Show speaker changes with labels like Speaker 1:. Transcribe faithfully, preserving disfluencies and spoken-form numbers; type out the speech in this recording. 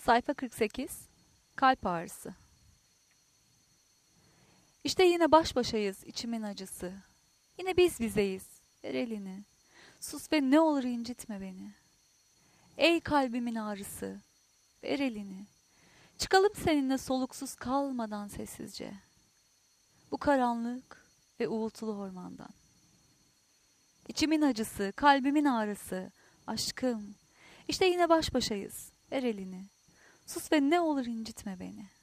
Speaker 1: Sayfa kırk sekiz. Kalp ağrısı. İşte yine baş başayız, içimin acısı. Yine biz bizeyiz, ver elini. Sus ve ne olur incitme beni. Ey kalbimin ağrısı, ver elini. Çıkalım seninle soluksuz kalmadan sessizce. Bu karanlık ve uğultulu ormandan. İçimin acısı, kalbimin ağrısı, aşkım. İşte yine baş başayız, ver elini. Sus ve ne olur incitme beni.